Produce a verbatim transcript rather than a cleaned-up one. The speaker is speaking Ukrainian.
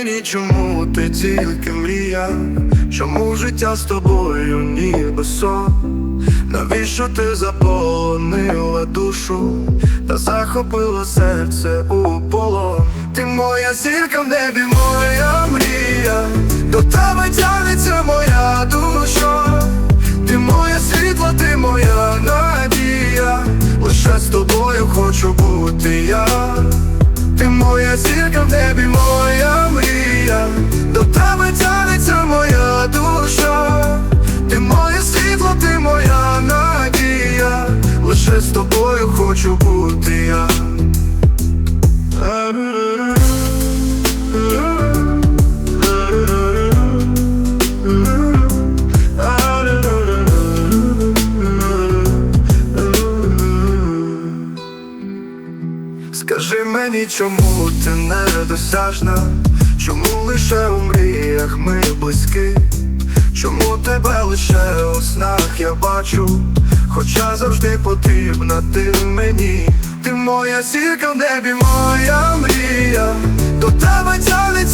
мені, чому ти тільки мрія? Чому життя з тобою ніби сон? Навіщо ти заполонила душу та захопила серце у полон? Ти моя зірка в небі, моя мрія, до тебе тягнеться моя душа. Ти моє світло, ти моя надія, лише з тобою хочу бути я. Ти моя зірка в небі, моя мрія, до тебе тягнеться моя душа. Ти моє світло, ти моя надія, лише з тобою хочу бути я. Скажи мені, чому ти недосяжна? Чому лише у мріях ми близькі? Чому тебе лише у снах я бачу, хоча завжди потрібна ти мені? Ти моя зірка в небі, моя мрія, до тебе тягнеться